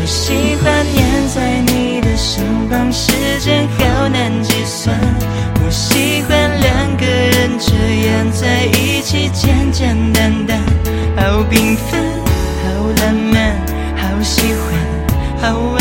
喜欢黏在你的身旁，时间好难计算。我喜欢两个人这样在一起，简简单单，好缤纷，好浪漫，好喜欢，好